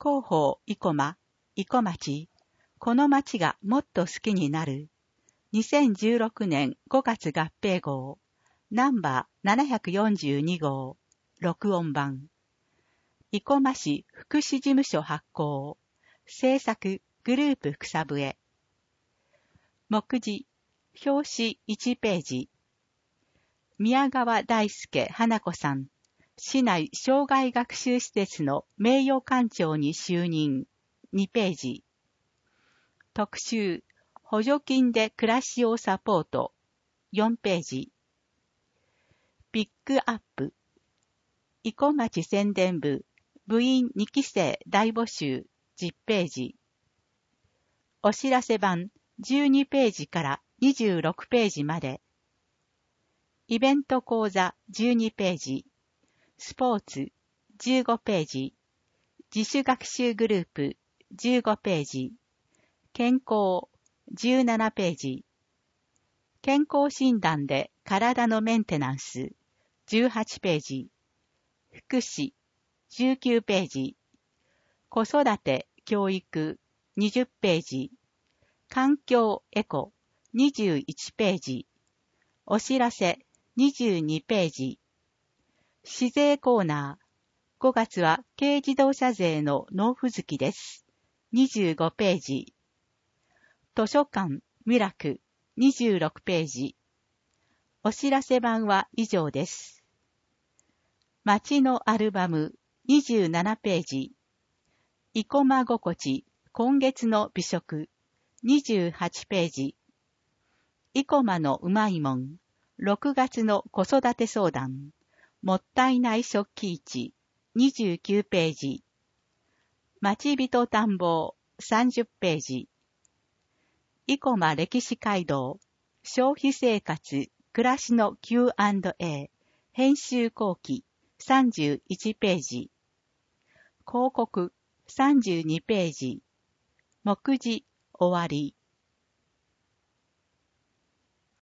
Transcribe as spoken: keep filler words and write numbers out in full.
広報生駒、生駒町、この町がもっと好きになる。にせんじゅうろくねんごがつ合併号、ナンバーななひゃくよんじゅうに号、録音版。生駒市福祉事務所発行。制作グループ草笛。目次、表紙いちページ。宮川大輔花子さん、市内障害学習施設の名誉館長に就任。にページ。特集、補助金で暮らしをサポート。よんページ。ピックアップ。生駒町宣伝部、部員にき生大募集。じゅっページ。お知らせ版じゅうにページからにじゅうろくページまで。イベント講座じゅうにページ。スポーツじゅうごページ。自主学習グループじゅうごページ。健康じゅうななページ。健康診断で体のメンテナンスじゅうはちページ。福祉じゅうきゅうページ。子育て教育にじゅっページ。環境エコにじゅういちページ。お知らせにじゅうにページ。市税コーナー。ごがつは軽自動車税の納付月です。にじゅうごページ。図書館ミラクにじゅうろくページ。お知らせ版は以上です。街のアルバムにじゅうななページ。生駒心地今月の美食にじゅうはちページ。生駒のうまいもんろくがつの子育て相談もったいない食器市にじゅうきゅうページ。町人探訪さんじゅっページ。生駒歴史街道消費生活暮らしの キューアンドエー 編集後期さんじゅういちページ。広告さんじゅうにページ。目次終わり。